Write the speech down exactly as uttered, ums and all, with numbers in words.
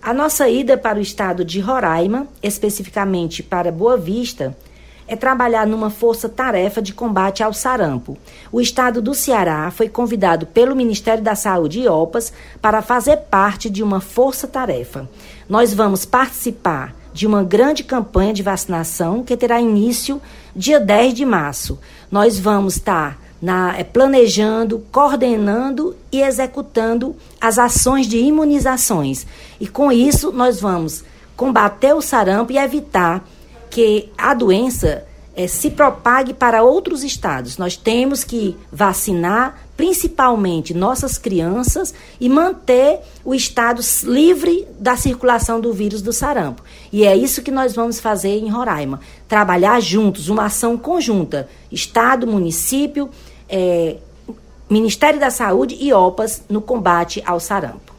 A nossa ida para o estado de Roraima, especificamente para Boa Vista, é trabalhar numa força-tarefa de combate ao sarampo. O estado do Ceará foi convidado pelo Ministério da Saúde e OPAS para fazer parte de uma força-tarefa. Nós vamos participar de uma grande campanha de vacinação que terá início dia dez de março. Nós vamos estar na, planejando, coordenando e executando as ações de imunizações. E com isso nós vamos combater o sarampo e evitar que a doença eh, se propague para outros estados. Nós temos que vacinar, principalmente nossas crianças, e manter o estado livre da circulação do vírus do sarampo. E é isso que nós vamos fazer em Roraima. Trabalhar juntos, uma ação conjunta. Estado, município, eh, Ministério da Saúde e OPAS no combate ao sarampo.